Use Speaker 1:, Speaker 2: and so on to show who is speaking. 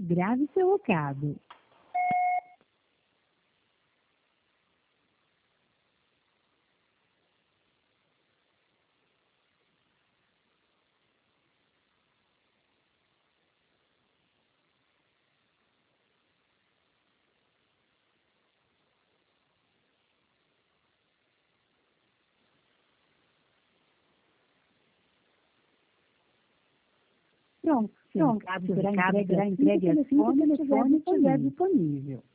Speaker 1: Grave seu recado. Pronto, seu recado será entregue assim que o telefone estiver disponível.